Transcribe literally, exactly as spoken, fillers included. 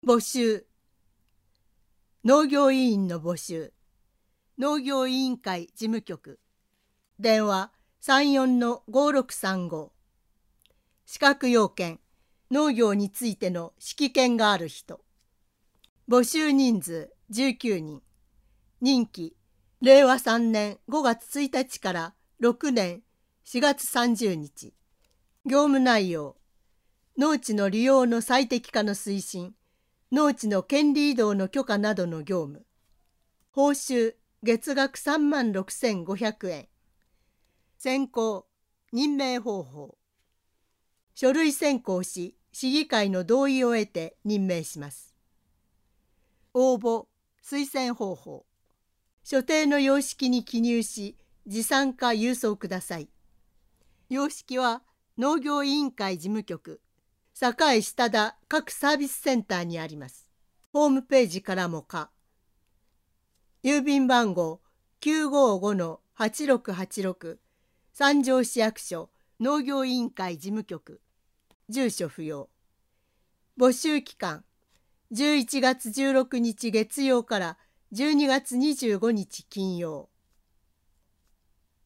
募集。農業委員の募集。農業委員会事務局。電話 さんよんのごろくさんご。資格要件。農業についての識見がある人。募集人数じゅうきゅうにん。任期れいわさんねんごがつついたちからろくねんしがつさんじゅうにち。業務内容。農地の利用の最適化の推進、農地の権利移動の許可などの業務。報酬月額さんまんろくせんごひゃくえん。選考任命方法。書類選考し市議会の同意を得て任命します。応募推薦方法。所定の様式に記入し持参か郵送ください。様式は農業委員会事務局栄下田各サービスセンターにあります。ホームページからもか。郵便番号 きゅうごごのはちろくはちろく 三条市役所農業委員会事務局。住所不要。募集期間じゅういちがつじゅうろくにち月曜からじゅうにがつにじゅうごにち金曜。